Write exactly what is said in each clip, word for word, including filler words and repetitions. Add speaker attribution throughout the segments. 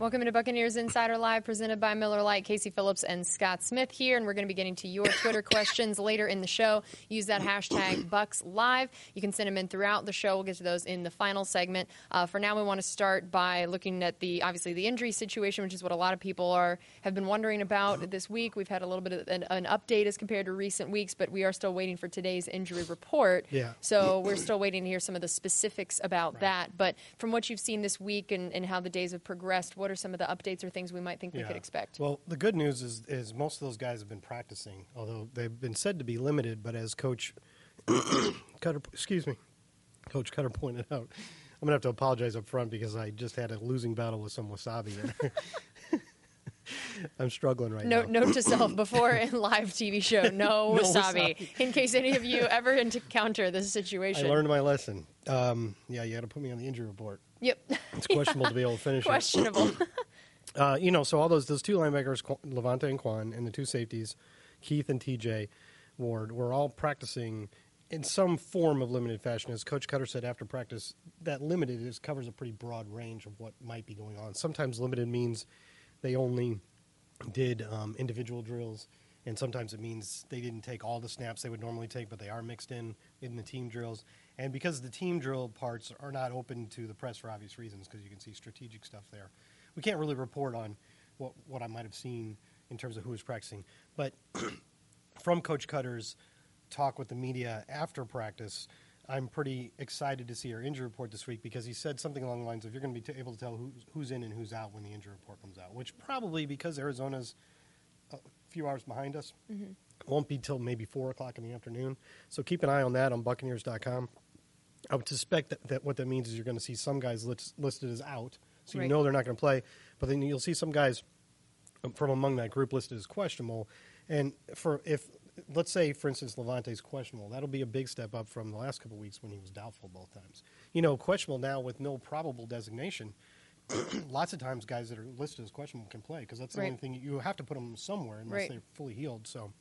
Speaker 1: Welcome to Buccaneers Insider Live, presented by Miller Lite. Casey Phillips and Scott Smith here, and we're going to be getting to your Twitter questions later in the show. Use that hashtag BucksLive. You can send them in throughout the show. We'll get to those in the final segment. Uh, for now, we want to start by looking at the obviously the injury situation, which is what a lot of people are have been wondering about this week. We've had a little bit of an, an update as compared to recent weeks, but we are still waiting for today's injury report.
Speaker 2: Yeah.
Speaker 1: So we're still waiting to hear some of the specifics about
Speaker 2: Right.
Speaker 1: that. But from what you've seen this week and, and how the days have progressed, what are some of the updates or things we might think we
Speaker 2: Yeah.
Speaker 1: could expect?
Speaker 2: Well, the good news is, is most of those guys have been practicing, although they've been said to be limited. But as Coach Cutter, excuse me, Coach Cutter pointed out, I'm gonna have to apologize up front because I just had a losing battle with some wasabi. I'm struggling right
Speaker 1: Note,
Speaker 2: now.
Speaker 1: note to self, before a live T V show, no,
Speaker 2: No
Speaker 1: wasabi,
Speaker 2: wasabi.
Speaker 1: in case any of you ever encounter this situation.
Speaker 2: I learned my lesson. Um, yeah, you got to put me on the injury report.
Speaker 1: Yep.
Speaker 2: It's questionable to be able to finish it.
Speaker 1: Questionable.
Speaker 2: Uh, you know, so all those those two linebackers, Qu- Levante and Quan, and the two safeties, Keith and T J Ward, were all practicing in some form of limited fashion. As Coach Cutter said after practice, that limited is covers a pretty broad range of what might be going on. Sometimes limited means they only did um, individual drills, and sometimes it means they didn't take all the snaps they would normally take, but they are mixed in in the team drills. And because the team drill parts are not open to the press for obvious reasons, because you can see strategic stuff there, we can't really report on what, what I might have seen in terms of who was practicing. But from Coach Cutter's talk with the media after practice, I'm pretty excited to see our injury report this week, because he said something along the lines of you're going to be t- able to tell who's, who's in and who's out when the injury report comes out, which probably, because Arizona's a few hours behind us,
Speaker 1: Mm-hmm.
Speaker 2: won't be till maybe four o'clock in the afternoon. So keep an eye on that on Buccaneers dot com. I would suspect that, that what that means is you're going to see some guys list, listed as out, so you
Speaker 1: Right.
Speaker 2: know they're not going to play. But then you'll see some guys from among that group listed as questionable. And for if let's say, for instance, Levante's questionable, that'll be a big step up from the last couple of weeks when he was doubtful both times. You know, questionable now with no probable designation. Lots of times, guys that are listed as questionable can play, because that's the
Speaker 1: Right.
Speaker 2: only thing you have to put them somewhere unless
Speaker 1: Right.
Speaker 2: they're fully healed. So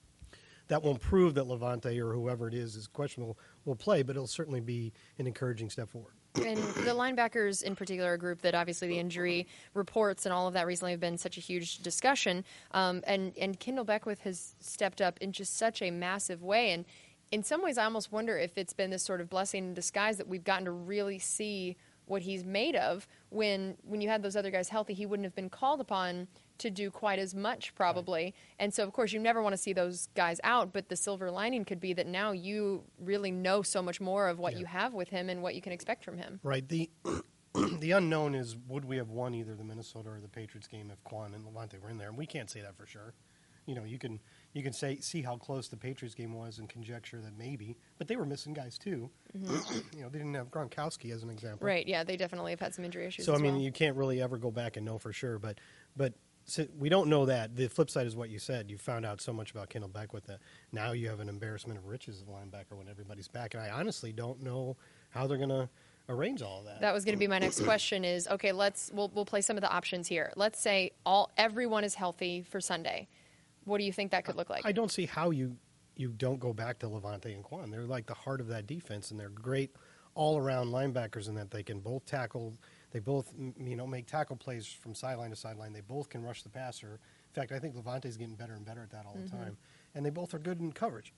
Speaker 2: that won't prove that Levante or whoever it is is questionable will play, but it'll certainly be an encouraging step forward.
Speaker 1: And the linebackers in particular, a group that obviously the injury reports and all of that recently have been such a huge discussion. Um, and, and Kendall Beckwith has stepped up in just such a massive way. And in some ways, I almost wonder if it's been this sort of blessing in disguise that we've gotten to really see what he's made of. When when you had those other guys healthy, he wouldn't have been called upon to do quite as much, probably. Right. And so, of course, you never want to see those guys out, but the silver lining could be that now you really know so much more of what
Speaker 2: Yeah.
Speaker 1: you have with him and what you can expect from him.
Speaker 2: Right. The the unknown is, would we have won either the Minnesota or the Patriots game if Quan and Levante were in there? And we can't say that for sure. You know, you can you can say see how close the Patriots game was and conjecture that maybe, but they were missing guys too. Mm-hmm. You know, they didn't have Gronkowski as an example.
Speaker 1: Right. Yeah, they definitely have had some injury issues.
Speaker 2: So
Speaker 1: as
Speaker 2: I mean,
Speaker 1: well.
Speaker 2: you can't really ever go back and know for sure. But but so we don't know that. The flip side is what you said. You found out so much about Kendall Beckwith that now you have an embarrassment of riches at linebacker when everybody's back. And I honestly don't know how they're going to arrange all of that.
Speaker 1: That was going to be my next question. Is okay. Let's we'll we'll play some of the options here. Let's say all everyone is healthy for Sunday. What do you think that could look like?
Speaker 2: I don't see how you you don't go back to Levante and Quan. They're like the heart of that defense, and they're great all-around linebackers in that they can both tackle. They both, you know, make tackle plays from sideline to sideline. They both can rush the passer. In fact, I think Levante's getting better and better at that all the
Speaker 1: Mm-hmm.
Speaker 2: time. And they both are good in coverage.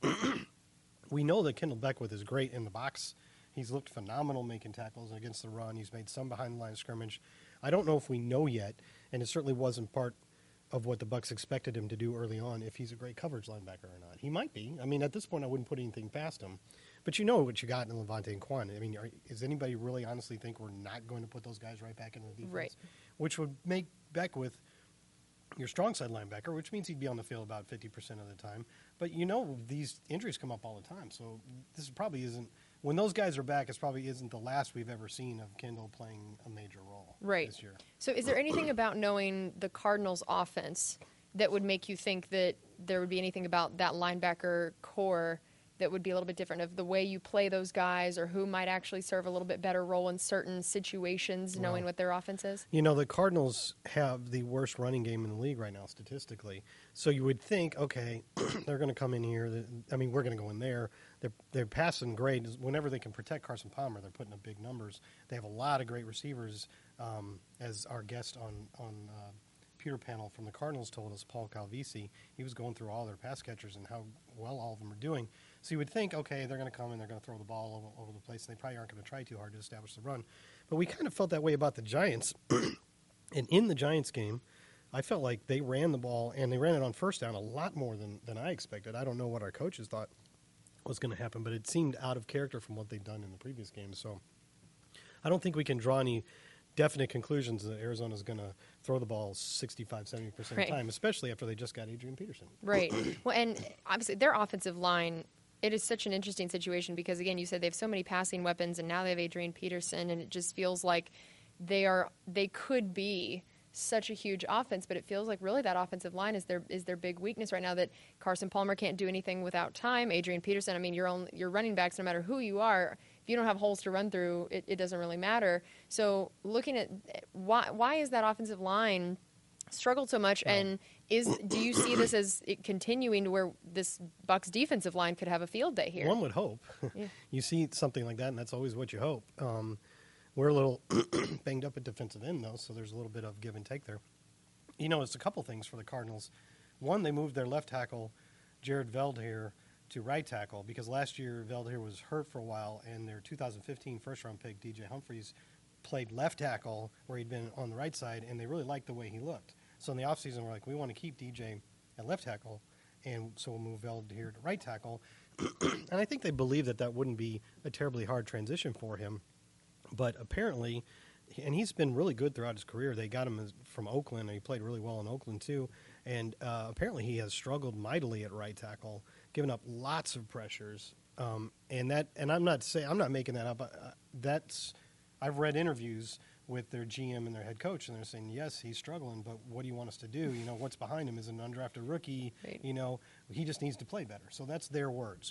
Speaker 2: We know that Kendall Beckwith is great in the box. He's looked phenomenal making tackles against the run. He's made some behind the line of scrimmage. I don't know if we know yet, and it certainly wasn't part of what the Bucs expected him to do early on, if he's a great coverage linebacker or not. He might be. I mean, at this point, I wouldn't put anything past him. But you know what you got in Levante and Quan. I mean, are, does anybody really honestly think we're not going to put those guys right back into the defense?
Speaker 1: Right.
Speaker 2: Which would make Beckwith your strong side linebacker, which means he'd be on the field about fifty percent of the time. But you know these injuries come up all the time, so this probably isn't – when those guys are back, it probably isn't the last we've ever seen of Kendall playing a major role
Speaker 1: right.
Speaker 2: this year.
Speaker 1: So is there anything about knowing the Cardinals' offense that would make you think that there would be anything about that linebacker core that would be a little bit different of the way you play those guys, or who might actually serve a little bit better role in certain situations, knowing
Speaker 2: Well,
Speaker 1: what their offense is?
Speaker 2: You know, the Cardinals have the worst running game in the league right now statistically. So you would think, okay, they're going to come in here. I mean, we're going to go in there. They're, they're passing great. Whenever they can protect Carson Palmer, they're putting up big numbers. They have a lot of great receivers, um, as our guest on, on uh, Pewter Panel from the Cardinals told us, Paul Calvisi. He was going through all their pass catchers and how well all of them are doing. So you would think, okay, they're going to come and they're going to throw the ball over, over the place, and they probably aren't going to try too hard to establish the run. But we kind of felt that way about the Giants. And in the Giants game, I felt like they ran the ball, and they ran it on first down a lot more than, than I expected. I don't know what our coaches thought was going to happen, but it seemed out of character from what they'd done in the previous games. So I don't think we can draw any definite conclusions that Arizona's going to throw the ball sixty-five, seventy percent
Speaker 1: Right.
Speaker 2: of the time, especially after they just got Adrian Peterson.
Speaker 1: Right. Well, and obviously their offensive line, it is such an interesting situation because, again, you said they have so many passing weapons, and now they have Adrian Peterson, and it just feels like they are they could be such a huge offense, but it feels like really that offensive line is their is their big weakness right now. That Carson Palmer can't do anything without time. Adrian Peterson, I mean, your own your running backs, no matter who you are, if you don't have holes to run through, it, it doesn't really matter. So looking at why why is that offensive line struggled so much, and is do you see this as it continuing to where this Bucs defensive line could have a field day here?
Speaker 2: One would hope.
Speaker 1: Yeah.
Speaker 2: You see something like that, and that's always what you hope. Um, we're a little banged up at defensive end, though, so there's a little bit of give and take there. You know, it's a couple things for the Cardinals. One, they moved their left tackle, Jared Veldheer, to right tackle because last year Veldheer was hurt for a while, and their two thousand fifteen first-round pick, D J Humphries, played left tackle where he'd been on the right side, and they really liked the way he looked. So in the offseason, we're like, we want to keep D J at left tackle, and so we'll move Veldheer to right tackle. And I think they believe that that wouldn't be a terribly hard transition for him. But apparently, and he's been really good throughout his career. They got him as, from Oakland, and he played really well in Oakland too. And uh, apparently he has struggled mightily at right tackle, giving up lots of pressures. Um, and that, and I'm not saying I'm not making that up. Uh, that's I've read interviews with their G M and their head coach, and they're saying, yes, he's struggling, but what do you want us to do? You know, what's behind him is an undrafted rookie.
Speaker 1: Right.
Speaker 2: You know, he just needs to play better. So that's their words.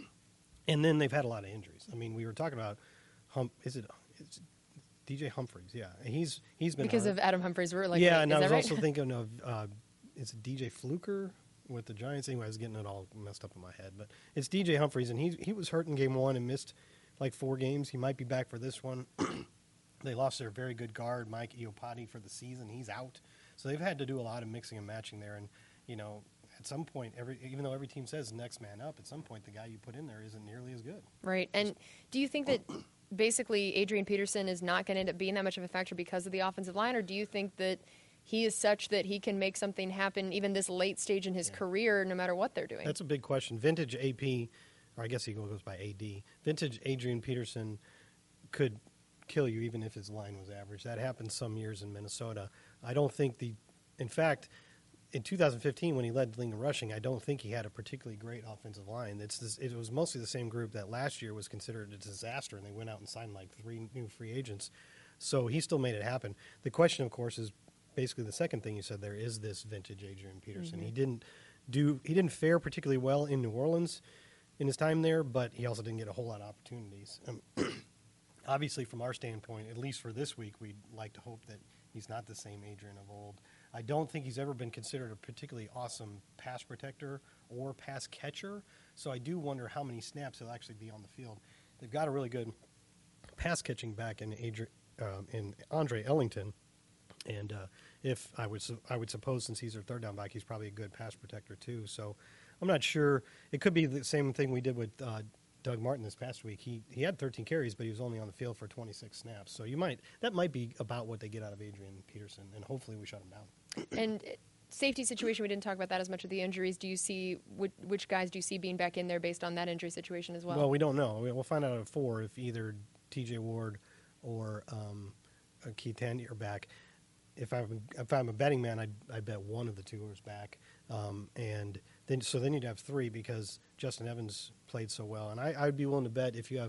Speaker 2: And then they've had a lot of injuries. I mean, we were talking about, hum, is it it's D J Humphries? Yeah, he's he's been
Speaker 1: because
Speaker 2: hurt.
Speaker 1: of Adam Humphries. We're like,
Speaker 2: yeah,
Speaker 1: wait,
Speaker 2: and
Speaker 1: is
Speaker 2: I was
Speaker 1: that right?
Speaker 2: also thinking of uh, it's D J Fluker with the Giants. Anyway, I was getting it all messed up in my head, but it's D J Humphries, and he he was hurt in game one and missed like four games. He might be back for this one. They lost their very good guard, Mike Iopati, for the season. He's out. So they've had to do a lot of mixing and matching there. And, you know, at some point, every even though every team says next man up, at some point the guy you put in there isn't nearly as good.
Speaker 1: Right. And do you think that basically Adrian Peterson is not going to end up being that much of a factor because of the offensive line, or do you think that he is such that he can make something happen even this late stage in his
Speaker 2: Yeah.
Speaker 1: career no matter what they're doing?
Speaker 2: That's a big question. Vintage A P, or I guess he goes by A D, vintage Adrian Peterson could kill you even if his line was average. That happened some years in Minnesota. I don't think the – in fact, in two thousand fifteen when he led the league in rushing, I don't think he had a particularly great offensive line. It's this, it was mostly the same group that last year was considered a disaster, and they went out and signed like three new free agents. So he still made it happen. The question, of course, is basically the second thing you said there is this vintage Adrian Peterson.
Speaker 1: Mm-hmm.
Speaker 2: He didn't do he didn't fare particularly well in New Orleans in his time there, but he also didn't get a whole lot of opportunities. Um, obviously, from our standpoint, at least for this week, we'd like to hope that he's not the same Adrian of old. I don't think he's ever been considered a particularly awesome pass protector or pass catcher, so I do wonder how many snaps he'll actually be on the field. They've got a really good pass catching back in Adrian, um, in Andre Ellington, and uh, if I would su- I would suppose since he's their third down back, he's probably a good pass protector too. So I'm not sure. It could be the same thing we did with uh, Doug Martin this past week. He he had thirteen carries, but he was only on the field for twenty-six snaps. So you might that might be about what they get out of Adrian Peterson, and hopefully we shut him down.
Speaker 1: And safety situation, we didn't talk about that as much with the injuries. Do you see which, which guys do you see being back in there based on that injury situation as well?
Speaker 2: Well, we don't know. We'll find out at four if either T J Ward or um, uh, Keith Tandy are back. If I'm if I'm a betting man, I'd, I'd bet one of the two is back, um, and then so then you'd have three because Justin Evans played so well, and I I'd be willing to bet if you have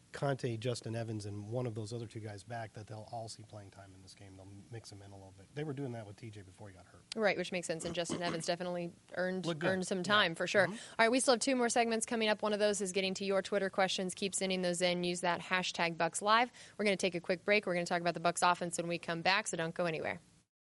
Speaker 2: Conte, Justin Evans, and one of those other two guys back, that they'll all see playing time in this game. They'll mix them in a little bit. They were doing that with T J before he got hurt.
Speaker 1: Right, which makes sense. And Justin Evans definitely earned
Speaker 2: Look good.
Speaker 1: earned some time
Speaker 2: Yeah.
Speaker 1: for sure.
Speaker 2: Mhm.
Speaker 1: All right, we still have two more segments coming up. One of those is getting to your Twitter questions. Keep sending those in. Use that hashtag Bucks Live. We're going to take a quick break. We're going to talk about the Bucks offense when we come back, so don't go anywhere.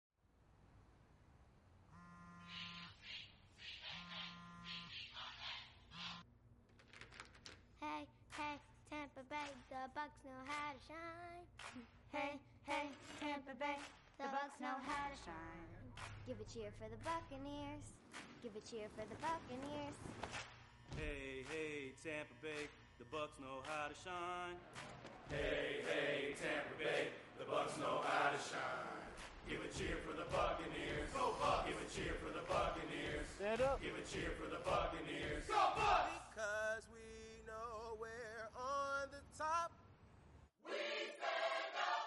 Speaker 3: Hey, hey, Tampa Bay, the Bucks know how to shine. Hey, hey, Tampa Bay, the Bucks know how to shine. Give a cheer for the Buccaneers. Give a cheer for the Buccaneers.
Speaker 4: Hey, hey, Tampa Bay, the Bucks know how to shine. Hey, hey, Tampa Bay, the Bucks know how to shine. Give a cheer for the Buccaneers. Go Bucks! Give a cheer for the Buccaneers. Stand up. Give a cheer for the Buccaneers. Go Bucks! Because we know we're on the top. We stand up.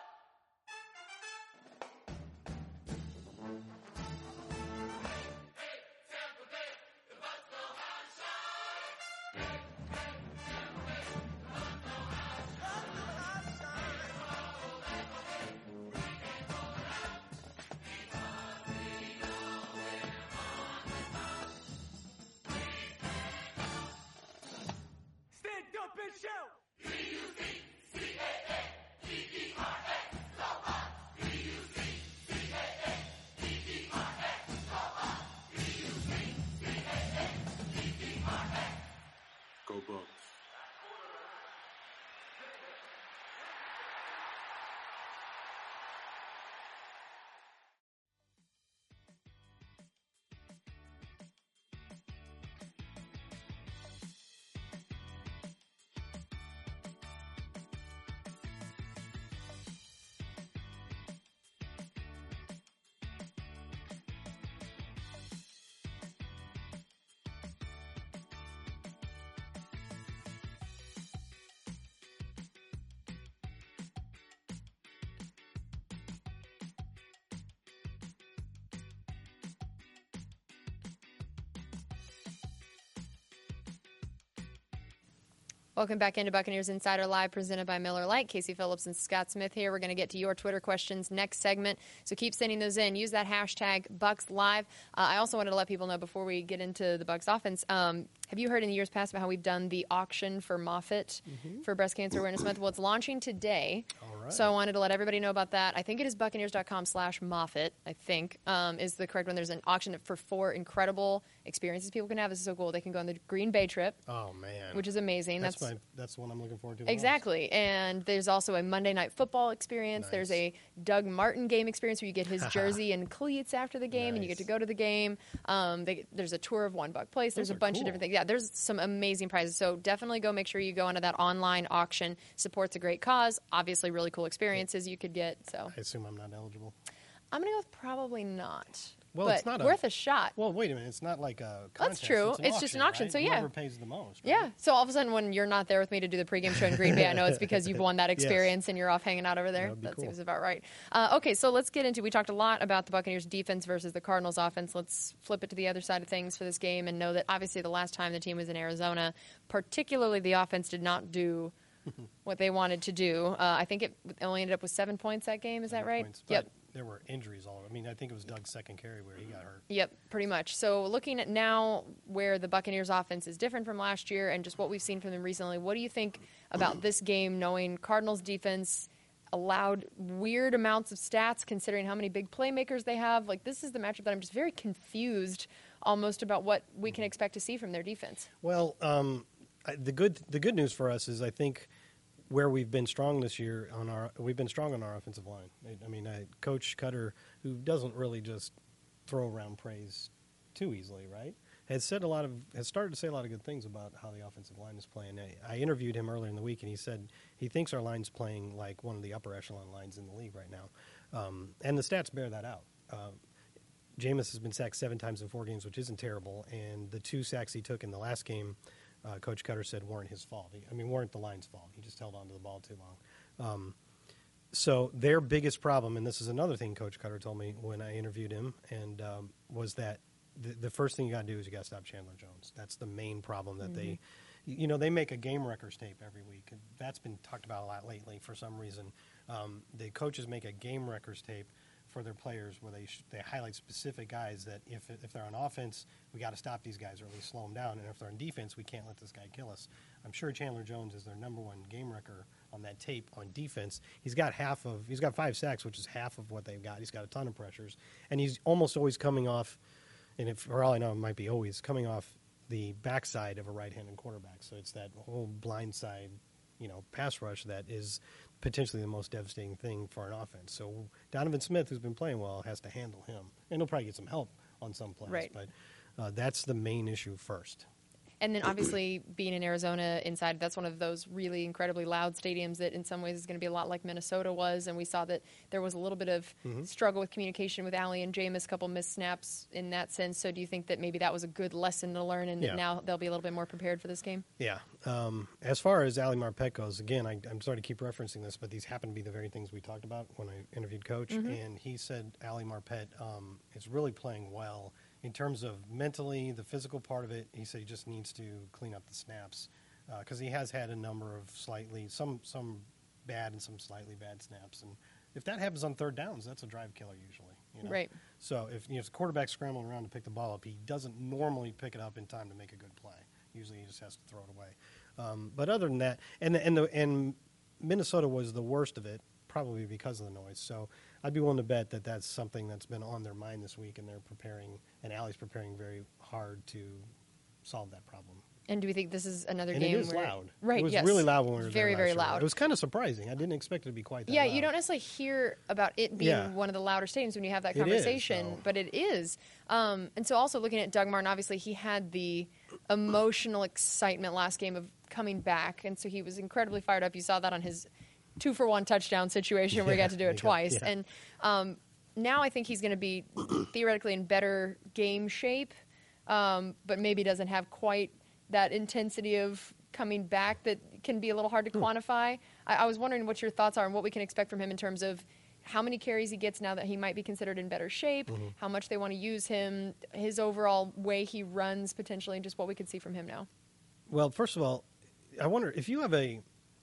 Speaker 4: Stand up and shout! Go Bucks.
Speaker 1: Welcome back into Buccaneers Insider Live, presented by Miller Lite. Casey Phillips and Scott Smith here. We're going to get to your Twitter questions next segment, so keep sending those in. Use that hashtag Bucks Live. Uh, I also wanted to let people know before we get into the Bucks offense. Um, have you heard in the years past about how we've done the auction for Moffitt mm-hmm. for Breast Cancer Awareness Month? Well, it's launching today.
Speaker 2: All right.
Speaker 1: So I wanted to let everybody know about that. I think it is Buccaneers.com slash Moffitt, I think, um, is the correct one. There's an auction for four incredible experiences people can have. This is so cool. They can go on the Green Bay trip.
Speaker 2: Oh, man.
Speaker 1: Which is amazing.
Speaker 2: That's
Speaker 1: That's,
Speaker 2: my, that's the one I'm looking forward to.
Speaker 1: Exactly. And there's also a Monday Night Football experience.
Speaker 2: Nice.
Speaker 1: There's a Doug Martin game experience where you get his jersey and cleats after the game,
Speaker 2: Nice.
Speaker 1: and you get to go to the game. Um, they, there's a tour of One Buck Place. There's
Speaker 2: Those
Speaker 1: a
Speaker 2: are
Speaker 1: bunch
Speaker 2: cool.
Speaker 1: of different things. Yeah, there's some amazing prizes. So definitely go make sure you go onto that online auction. Supports a great cause. Obviously, really cool experiences you could get. So
Speaker 2: I assume I'm not eligible.
Speaker 1: I'm going to go with probably not.
Speaker 2: Well,
Speaker 1: but
Speaker 2: it's not a-
Speaker 1: worth a, shot.
Speaker 2: Well, wait a minute. It's not like a contest.
Speaker 1: That's true.
Speaker 2: It's, an
Speaker 1: It's
Speaker 2: auction,
Speaker 1: just an auction,
Speaker 2: right?
Speaker 1: so yeah.
Speaker 2: Whoever pays the most. Right?
Speaker 1: Yeah. So all of a sudden, when you're not there with me to do the pregame show in Green Bay, I know it's because you've won that
Speaker 2: Yes.
Speaker 1: experience and you're off hanging out over there.
Speaker 2: That would be
Speaker 1: That
Speaker 2: cool.
Speaker 1: seems about right. Uh, okay, so let's get into. We talked a lot about the Buccaneers' defense versus the Cardinals' offense. Let's flip it to the other side of things for this game and know that obviously the last time the team was in Arizona, particularly the offense did not do what they wanted to do. Uh, I think it only ended up with seven points that game. Is that
Speaker 2: Seven
Speaker 1: right?
Speaker 2: points, but
Speaker 1: Yep.
Speaker 2: There were injuries all over. I mean, I think it was Doug's second carry where he got hurt.
Speaker 1: Yep, pretty much. So looking at now where the Buccaneers offense is different from last year and just what we've seen from them recently, what do you think about this game, knowing Cardinals defense allowed weird amounts of stats considering how many big playmakers they have? Like, this is the matchup that I'm just very confused almost about what we can expect to see from their defense.
Speaker 2: Well, um, I, the good the good news for us is I think where we've been strong this year on our we've been strong on our offensive line. I, I mean, I, Coach Cutter, who doesn't really just throw around praise too easily, right? Has said a lot of has started to say a lot of good things about how the offensive line is playing. I, I interviewed him earlier in the week, and he said he thinks our line's playing like one of the upper echelon lines in the league right now, um, and the stats bear that out. Uh, Jameis has been sacked seven times in four games, which isn't terrible, and the two sacks he took in the last game, uh, Coach Cutter said weren't his fault. He, I mean, weren't the line's fault. He just held on to the ball too long. Um, so their biggest problem, and this is another thing Coach Cutter told me when I interviewed him, and um, was that the, the first thing you got to do is you got to stop Chandler Jones. That's the main problem that mm-hmm. they you know, they make a game records tape every week. And that's been talked about a lot lately for some reason. Um, the coaches make a game records tape for their players where they sh- they highlight specific guys that if if they're on offense, we got to stop these guys or at least slow them down. And if they're on defense, we can't let this guy kill us. I'm sure Chandler Jones is their number one game record on that tape on defense. He's got half of he's got five sacks, which is half of what they've got. He's got a ton of pressures, and he's almost always coming off. And if, for all I know, it might be always coming off the backside of a right-handed quarterback. So it's that whole blind side, you know, pass rush that is potentially the most devastating thing for an offense. So Donovan Smith, who's been playing well, has to handle him. And he'll probably get some help on some plays.
Speaker 1: Right.
Speaker 2: But uh, that's the main issue first.
Speaker 1: And then obviously being in Arizona inside, that's one of those really incredibly loud stadiums that in some ways is going to be a lot like Minnesota was. And we saw that there was a little bit of
Speaker 2: Mm-hmm.
Speaker 1: struggle with communication with Allie and Jameis, a couple missed snaps in that sense. So do you think that maybe that was a good lesson to learn and
Speaker 2: Yeah.
Speaker 1: that now they'll be a little bit more prepared for this game?
Speaker 2: Yeah. Um, as far as Ali Marpet goes, again, I, I'm sorry to keep referencing this, but these happen to be the very things we talked about when I interviewed Coach.
Speaker 1: Mm-hmm.
Speaker 2: And he said Ali Marpet um, is really playing well. In terms of mentally, the physical part of it, he said he just needs to clean up the snaps because uh, he has had a number of slightly, some some bad and some slightly bad snaps. And if that happens on third downs, that's a drive killer usually. You know?
Speaker 1: Right.
Speaker 2: So if, you know, if the quarterback's scrambling around to pick the ball up, he doesn't normally pick it up in time to make a good play. Usually he just has to throw it away. Um, but other than that, and the, and the and Minnesota was the worst of it, probably because of the noise. So I'd be willing to bet that that's something that's been on their mind this week, and they're preparing, and Allie's preparing very hard to solve that problem.
Speaker 1: And do we think this is another
Speaker 2: And
Speaker 1: game
Speaker 2: it is
Speaker 1: where
Speaker 2: loud.
Speaker 1: Right,
Speaker 2: It was
Speaker 1: yes.
Speaker 2: really loud when we were
Speaker 1: Very,
Speaker 2: there
Speaker 1: very
Speaker 2: last year.
Speaker 1: loud.
Speaker 2: It was kind of surprising. I didn't expect it to be quite that
Speaker 1: Yeah,
Speaker 2: loud.
Speaker 1: you don't necessarily hear about it being
Speaker 2: Yeah.
Speaker 1: one of the louder stadiums when you have that
Speaker 2: It is,
Speaker 1: conversation,
Speaker 2: though.
Speaker 1: but it is. Um, and so also looking at Doug Martin, obviously he had the emotional excitement last game of coming back, and so he was incredibly fired up. You saw that on his two-for-one touchdown situation where he
Speaker 2: Yeah,
Speaker 1: got to do
Speaker 2: he
Speaker 1: it
Speaker 2: got-
Speaker 1: twice.
Speaker 2: yeah.
Speaker 1: And um, now I think he's going to be theoretically in better game shape, um, but maybe doesn't have quite that intensity of coming back that can be a little hard to
Speaker 2: Hmm.
Speaker 1: quantify. I, I was wondering what your thoughts are and what we can expect from him in terms of how many carries he gets now that he might be considered in better shape,
Speaker 2: Mm-hmm.
Speaker 1: how much they want to use him, his overall way he runs potentially, and just what we could see from him now.
Speaker 2: Well, first of all, I wonder if you have a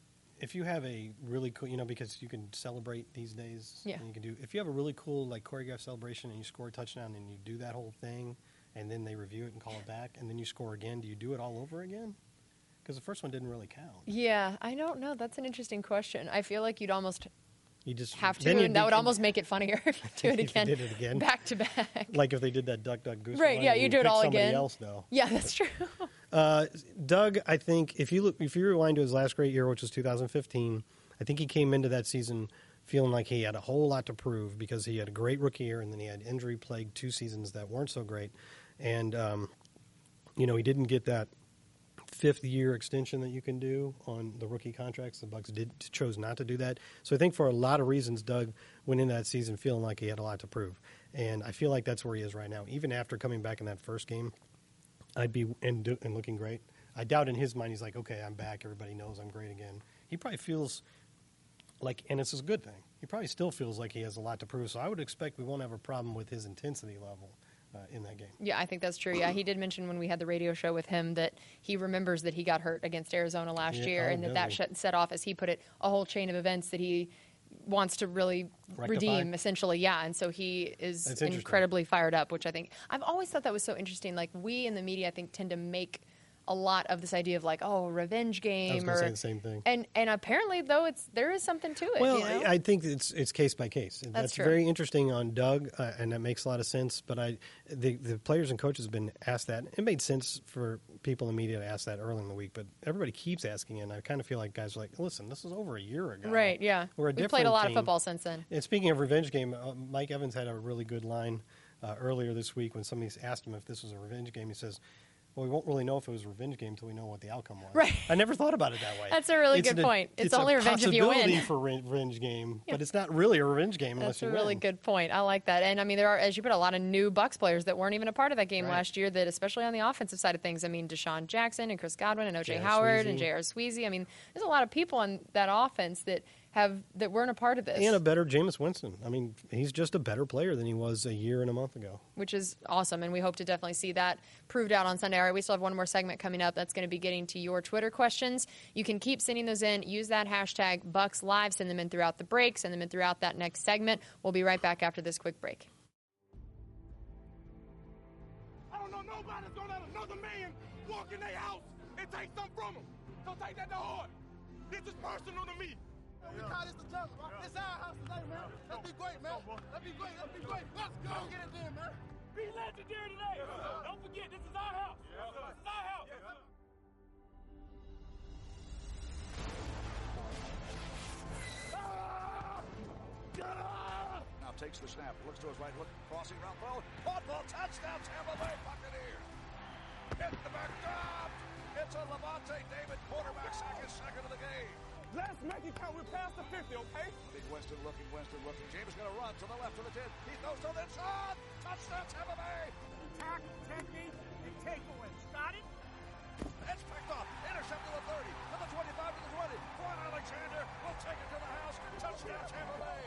Speaker 2: if you have a really cool, you know, because you can celebrate these days.
Speaker 1: Yeah.
Speaker 2: And you can do if you have a really cool like choreographed celebration and you score a touchdown and you do that whole thing, and then they review it and call it back, and then you score again. Do you do it all over again? Because the first one didn't really count.
Speaker 1: Yeah, I don't know. That's an interesting question. I feel like you'd almost
Speaker 2: You just
Speaker 1: have to,
Speaker 2: then you'd
Speaker 1: and that
Speaker 2: be-
Speaker 1: would almost make it funnier if you do it
Speaker 2: If you
Speaker 1: again,
Speaker 2: did it again.
Speaker 1: back to back.
Speaker 2: like if they did that duck duck goose.
Speaker 1: Right,
Speaker 2: line
Speaker 1: yeah,
Speaker 2: and
Speaker 1: you do it
Speaker 2: pick
Speaker 1: all
Speaker 2: somebody
Speaker 1: again.
Speaker 2: Else though.
Speaker 1: Yeah, that's true.
Speaker 2: Uh, Doug, I think if you look, if you rewind to his last great year, which was two thousand fifteen, I think he came into that season feeling like he had a whole lot to prove because he had a great rookie year and then he had injury-plagued two seasons that weren't so great, and um, you know he didn't get that fifth-year extension that you can do on the rookie contracts. The Bucs did chose not to do that, so I think for a lot of reasons, Doug went into that season feeling like he had a lot to prove, and I feel like that's where he is right now. Even after coming back in that first game, I'd be and, do, and looking great. I doubt in his mind he's like, okay, I'm back. Everybody knows I'm great again. He probably feels like, and it's a good thing. He probably still feels like he has a lot to prove. So I would expect we won't have a problem with his intensity level uh, in that game.
Speaker 1: Yeah, I think that's true. Yeah, he did mention when we had the radio show with him that he remembers that he got hurt against Arizona last
Speaker 2: Yeah,
Speaker 1: year,
Speaker 2: oh,
Speaker 1: and that that
Speaker 2: does
Speaker 1: sh- set off, as he put it, a whole chain of events that he wants to really
Speaker 2: Rectify?
Speaker 1: redeem, essentially. Yeah, and so he is
Speaker 2: That's interesting.
Speaker 1: incredibly fired up, which I think I've always thought that was so interesting. Like we in the media, I think, tend to make a lot of this idea of like, oh, revenge game,
Speaker 2: I was
Speaker 1: or
Speaker 2: going to say the same thing.
Speaker 1: and and apparently though it's there is something to it.
Speaker 2: Well,
Speaker 1: you know?
Speaker 2: I, I think it's it's case by case. That's,
Speaker 1: true.
Speaker 2: very interesting on Doug, uh, and that makes a lot of sense. But I, the the players and coaches have been asked that. It made sense for people in the media to ask that early in the week, but everybody keeps asking it. And I kind of feel like guys are like, listen, this is over a year ago.
Speaker 1: right? Yeah,
Speaker 2: We're a
Speaker 1: we played
Speaker 2: different
Speaker 1: a lot
Speaker 2: team.
Speaker 1: of football since then.
Speaker 2: And speaking of revenge game, uh, Mike Evans had a really good line uh, earlier this week when somebody asked him if this was a revenge game. He says, well, we won't really know if it was a revenge game until we know what the outcome was.
Speaker 1: Right.
Speaker 2: I never thought about it that way.
Speaker 1: That's a really
Speaker 2: It's
Speaker 1: good
Speaker 2: an-
Speaker 1: point. It's
Speaker 2: a
Speaker 1: only revenge if you win.
Speaker 2: possibility for re- revenge game, but it's not really a revenge game unless
Speaker 1: That's
Speaker 2: you
Speaker 1: a really
Speaker 2: win.
Speaker 1: good point. I like that. And I mean, there are, as you put, a lot of new Bucs players that weren't even a part of that game
Speaker 2: Right.
Speaker 1: last year. That, especially on the offensive side of things, I mean, Deshaun Jackson and Chris Godwin and O J
Speaker 2: J R.
Speaker 1: Howard and
Speaker 2: Sweezy.
Speaker 1: J R. Sweezy. I mean, there's a lot of people on that offense that have that weren't a part of this.
Speaker 2: And a better Jameis Winston. I mean, he's just a better player than he was a year and a month ago.
Speaker 1: Which is awesome, and we hope to definitely see that proved out on Sunday. All right, we still have one more segment coming up that's going to be getting to your Twitter questions. You can keep sending those in. Use that hashtag Bucks Live. Send them in throughout the break. Send them in throughout that next segment. We'll be right back after this quick break.
Speaker 5: I don't know nobody's going to let another man walk in their house and take something from them. Don't take that to heart. This is personal to me. We call this the jungle, bro. This our house today, man. Let's be great, man. Let's be great. Let's be great. Let's go get it then, man. Be legendary today. Don't forget, this is our house. This is our house.
Speaker 6: Now takes the snap, looks to his right, look, crossing route throw, caught ball, touchdown, Tampa Bay Buccaneers. Hit the back drop. It's a Levante David quarterback sack, his second of the game.
Speaker 5: Let's make it count. We're past the fifty, okay?
Speaker 6: Big Winston looking, Winston looking. James is going to run to the left of the ten. He throws to the inside. Touchdown, Tampa Bay.
Speaker 5: Attack, technique, and takeaways. Got it?
Speaker 6: It's picked off. Intercepted the thirty. To the twenty-five, to the twenty. Quan Alexander will take it to the house. Touchdown, Tampa Bay.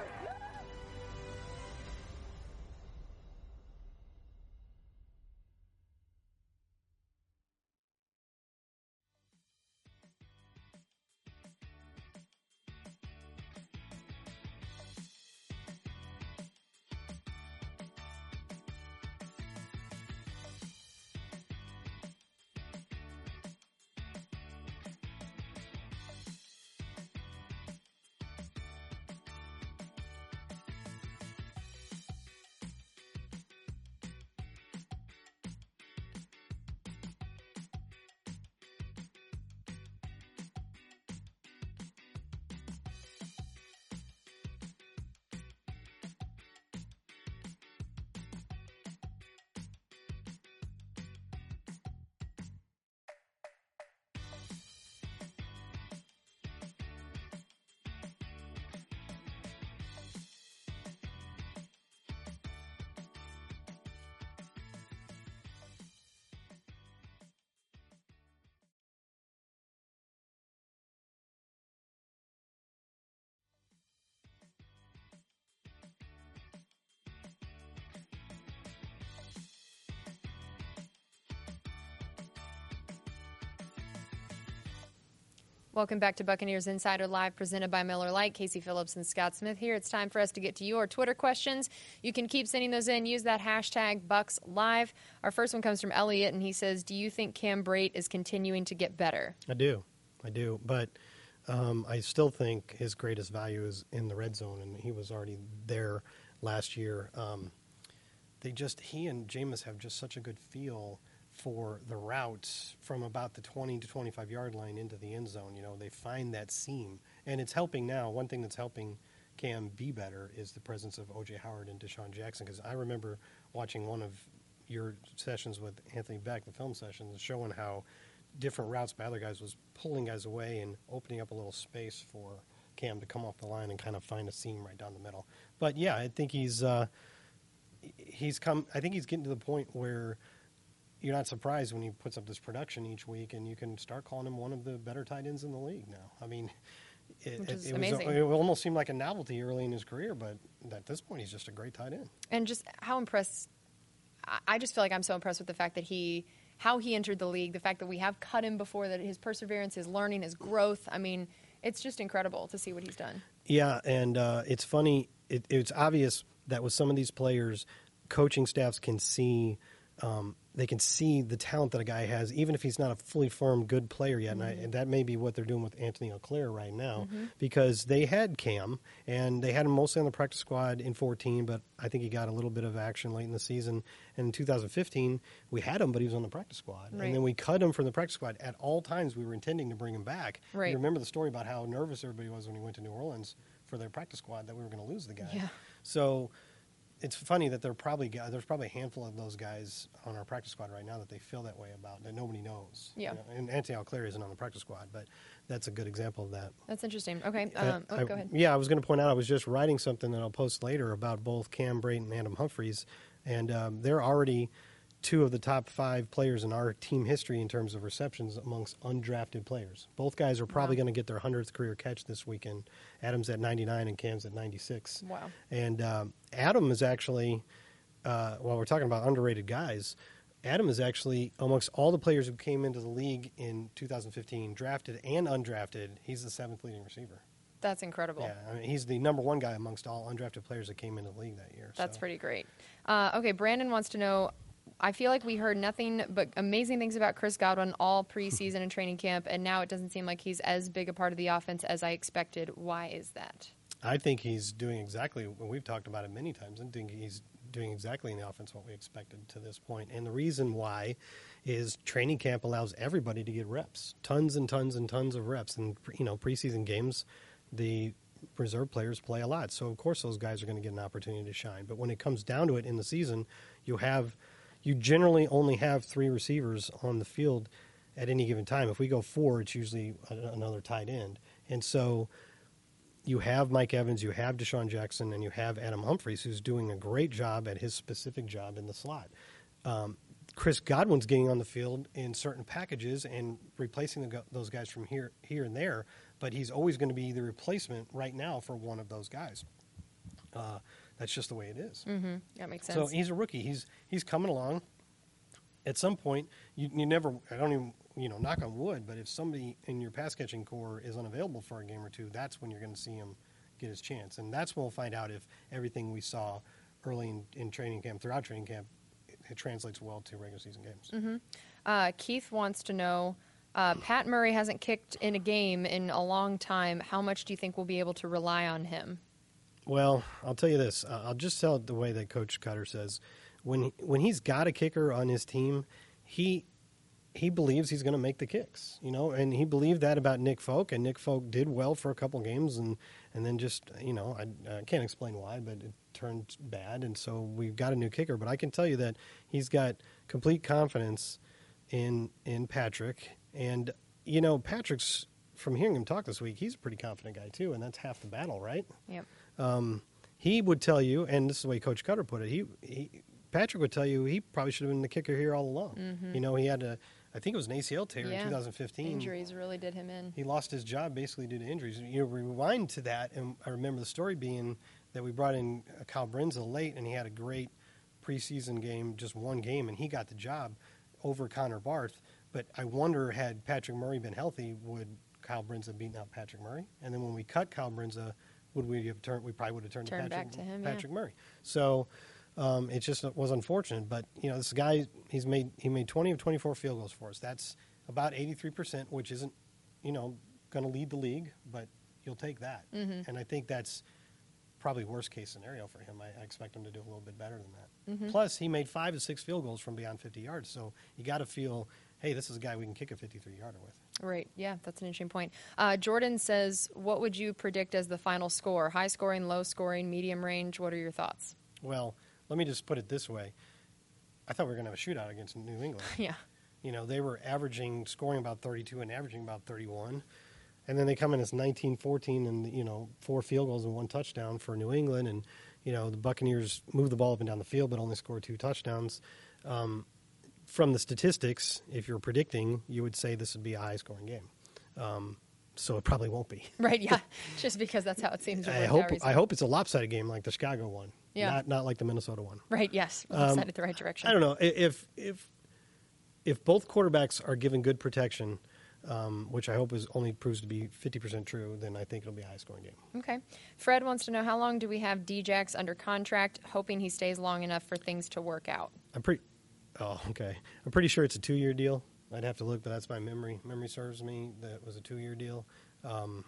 Speaker 1: Welcome back to Buccaneers Insider Live, presented by Miller Lite. Casey Phillips and Scott Smith here. It's time for us to get to your Twitter questions. You can keep sending those in. Use that hashtag Bucks Live. Our first one comes from Elliot, and he says, do you think Cam Brate is continuing to get better?
Speaker 2: I do. I do. But um, I still think his greatest value is in the red zone, and he was already there last year. Um, they just, he and Jameis have just such a good feel for the routes from about the twenty to twenty-five yard line into the end zone. You know, they find that seam, and it's helping now. One thing that's helping Cam be better is the presence of O J Howard and Deshaun Jackson, because I remember watching one of your sessions with Anthony Beck, the film sessions, showing how different routes by other guys was pulling guys away and opening up a little space for Cam to come off the line and kind of find a seam right down the middle. But yeah, I think he's uh, he's come. I think he's getting to the point where you're not surprised when he puts up this production each week, and you can start calling him one of the better tight ends in the league now. I mean, it,
Speaker 1: Which is
Speaker 2: it, it,
Speaker 1: amazing.
Speaker 2: was, it almost seemed like a novelty early in his career, but at this point, he's just a great tight end.
Speaker 1: And just how impressed, I just feel like I'm so impressed with the fact that he, how he entered the league, the fact that we have cut him before, that his perseverance, his learning, his growth. I mean, it's just incredible to see what he's done.
Speaker 2: Yeah, and uh, it's funny. It, it's obvious that with some of these players, coaching staffs can see um, they can see the talent that a guy has, even if he's not a fully formed good player yet. Mm-hmm. And, I, and that may be what they're doing with Anthony Auclair right now, mm-hmm. because they had Cam, and they had him mostly on the practice squad in fourteen, but I think he got a little bit of action late in the season. And in two thousand fifteen, we had him, but he was on the practice squad.
Speaker 1: Right.
Speaker 2: And then we cut him from the practice squad. At all times, we were intending to bring him back.
Speaker 1: Right.
Speaker 2: You remember the story about how nervous everybody was when he went to New Orleans for their practice squad, that we were going to lose the guy.
Speaker 1: Yeah.
Speaker 2: So it's funny that there are probably guys, there's probably a handful of those guys on our practice squad right now that they feel that way about, that nobody knows.
Speaker 1: Yeah.
Speaker 2: You know, and Anthony Auclair isn't on the practice squad, but that's a good example of that.
Speaker 1: That's interesting. Okay.
Speaker 2: Uh,
Speaker 1: Um, oh,
Speaker 2: I,
Speaker 1: go ahead.
Speaker 2: Yeah, I was going to point out, I was just writing something that I'll post later about both Cam Brate and Adam Humphries, and um, they're already two of the top five players in our team history in terms of receptions amongst undrafted players. Both guys are probably
Speaker 1: Wow.
Speaker 2: going to get their hundredth career catch this weekend. Adam's at ninety-nine and Cam's at ninety-six.
Speaker 1: Wow.
Speaker 2: And um, Adam is actually, uh, while we're talking about underrated guys, Adam is actually, amongst all the players who came into the league in two thousand fifteen, drafted and undrafted, he's the seventh leading receiver.
Speaker 1: That's incredible.
Speaker 2: Yeah, I mean, he's the number one guy amongst all undrafted players that came into the league that year.
Speaker 1: That's
Speaker 2: so.
Speaker 1: pretty great. Uh, okay, Brandon wants to know, I feel like we heard nothing but amazing things about Chris Godwin all preseason and training camp, and now it doesn't seem like he's as big a part of the offense as I expected. Why is that?
Speaker 2: I think he's doing exactly, and we've talked about it many times, I think he's doing exactly in the offense what we expected to this point. And the reason why is training camp allows everybody to get reps, tons and tons and tons of reps. And, you know, preseason games, the reserve players play a lot. So, of course, those guys are going to get an opportunity to shine. But when it comes down to it in the season, you have, you generally only have three receivers on the field at any given time. If we go four, it's usually another tight end. And so you have Mike Evans, you have Deshaun Jackson, and you have Adam Humphries, who's doing a great job at his specific job in the slot. Um, Chris Godwin's getting on the field in certain packages and replacing the, those guys from here, here and there, but he's always going to be the replacement right now for one of those guys. Uh, that's just the way it is.
Speaker 1: Mm-hmm. That makes sense.
Speaker 2: So he's a rookie. He's he's coming along. At some point, you, you never, I don't even, you know, knock on wood, but if somebody in your pass catching core is unavailable for a game or two, that's when you're going to see him get his chance. And that's when we'll find out if everything we saw early in, in training camp, throughout training camp, it, it translates well to regular season games.
Speaker 1: Mm-hmm. Uh, Keith wants to know, uh, Pat Murray hasn't kicked in a game in a long time. How much do you think we'll be able to rely on him?
Speaker 2: Well, I'll tell you this. Uh, I'll just tell it the way that Coach Cutter says. When he, when he's got a kicker on his team, he he believes he's going to make the kicks, you know, and he believed that about Nick Folk, and Nick Folk did well for a couple games, and, and then just, you know, I, I can't explain why, but it turned bad, and so we've got a new kicker. But I can tell you that he's got complete confidence in in Patrick, and, you know, Patrick's, from hearing him talk this week, he's a pretty confident guy too, and that's half the battle, right?
Speaker 1: Yep.
Speaker 2: Um, he would tell you, and this is the way Coach Cutter put it, he, he Patrick would tell you he probably should have been the kicker here all along.
Speaker 1: Mm-hmm.
Speaker 2: You know, he had a, I think it was an A C L tear
Speaker 1: Yeah.
Speaker 2: in two thousand fifteen.
Speaker 1: Injuries really did him in.
Speaker 2: He lost his job basically due to injuries. You rewind to that, and I remember the story being that we brought in Kyle Brinza late, and he had a great preseason game, just one game, and he got the job over Connor Barth. But I wonder, had Patrick Murray been healthy, would Kyle Brinza beaten out Patrick Murray? And then when we cut Kyle Brinza, would we have turned? We probably would have turned,
Speaker 1: Turned
Speaker 2: to Patrick,
Speaker 1: back to him, yeah.
Speaker 2: Patrick Murray. So. Um, it just was unfortunate, but you know, this guy, he's made he made twenty of twenty-four field goals for us. That's about eighty-three percent, which isn't, you know, going to lead the league, but you'll take that.
Speaker 1: Mm-hmm.
Speaker 2: And I think that's probably worst case scenario for him. I, I expect him to do a little bit better than that.
Speaker 1: Mm-hmm.
Speaker 2: Plus, he made five to six field goals from beyond fifty yards, so you got to feel, hey, this is a guy we can kick a fifty-three yarder with.
Speaker 1: Right. Yeah, that's an interesting point. Uh, Jordan says, what would you predict as the final score? High scoring, low scoring, medium range? What are your thoughts?
Speaker 2: Well, let me just put it this way. I thought we were going to have a shootout against New England.
Speaker 1: Yeah.
Speaker 2: You know, they were averaging, scoring about thirty-two and averaging about thirty-one. And then they come in as nineteen fourteen and, you know, four field goals and one touchdown for New England. And, you know, the Buccaneers moved the ball up and down the field but only scored two touchdowns. Um, from the statistics, if you're predicting, you would say this would be a high-scoring game. Um, so it probably won't be.
Speaker 1: Right, yeah. Just because that's how it seems to
Speaker 2: I
Speaker 1: work
Speaker 2: hope
Speaker 1: out recently.
Speaker 2: I hope it's a lopsided game like the Chicago one.
Speaker 1: Yeah.
Speaker 2: Not, not like the Minnesota one.
Speaker 1: Right, yes.
Speaker 2: Um,
Speaker 1: Set it the right direction.
Speaker 2: I don't know. I- If if if both quarterbacks are given good protection, um, which I hope is only proves to be fifty percent true, then I think it'll be a high-scoring game.
Speaker 1: Okay. Fred wants to know, how long do we have D-Jax under contract, hoping he stays long enough for things to work out?
Speaker 2: I'm pretty. Oh, okay. I'm pretty sure it's a two-year deal. I'd have to look, but that's my memory. Memory serves me that it was a two-year deal. Um,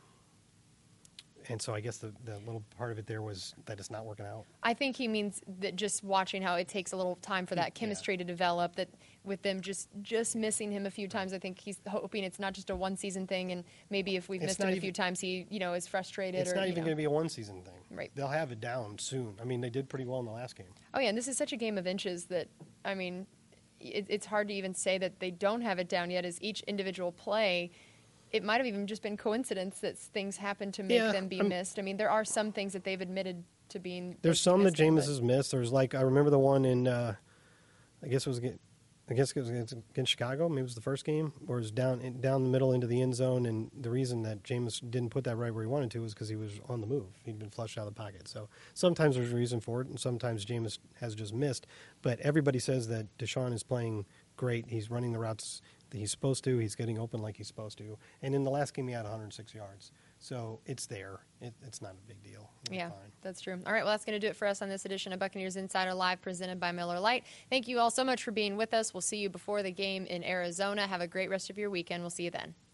Speaker 2: and so I guess the, the little part of it there was that it's not working out.
Speaker 1: I think he means that just watching how it takes a little time for that chemistry to develop, that with them just, just missing him a few times, I think he's hoping it's not just a one-season thing, and maybe if we've
Speaker 2: It's
Speaker 1: missed him
Speaker 2: not
Speaker 1: a
Speaker 2: even-
Speaker 1: few times, he, you know, is frustrated.
Speaker 2: It's
Speaker 1: or,
Speaker 2: not
Speaker 1: you
Speaker 2: even
Speaker 1: know.
Speaker 2: going to be a one-season thing.
Speaker 1: Right.
Speaker 2: They'll have it down soon. I mean, they did pretty well in the last game.
Speaker 1: Oh, yeah, and this is such a game of inches that, I mean, it, it's hard to even say that they don't have it down yet, as each individual play, it might have even just been coincidence that things happen to make
Speaker 2: Yeah,
Speaker 1: them be
Speaker 2: I'm-
Speaker 1: missed. I mean, there are some things that they've admitted to being
Speaker 2: There's some that
Speaker 1: missing,
Speaker 2: Jameis
Speaker 1: but-
Speaker 2: has missed. There's like, I remember the one in, uh, I guess it was against, I guess it was against, against Chicago. Maybe it was the first game, or it was down in, down the middle into the end zone. And the reason that Jameis didn't put that right where he wanted to was because he was on the move. He'd been flushed out of the pocket. So sometimes there's a reason for it, and sometimes Jameis has just missed. But everybody says that Deshaun is playing great. He's running the routes that he's supposed to. He's getting open like he's supposed to. And in the last game, he had one hundred six yards. So it's there. It, it's not a big deal. It'll be
Speaker 1: Yeah,
Speaker 2: fine.
Speaker 1: that's true. All right, well, that's going to do it for us on this edition of Buccaneers Insider Live presented by Miller Lite. Thank you all so much for being with us. We'll see you before the game in Arizona. Have a great rest of your weekend. We'll see you then.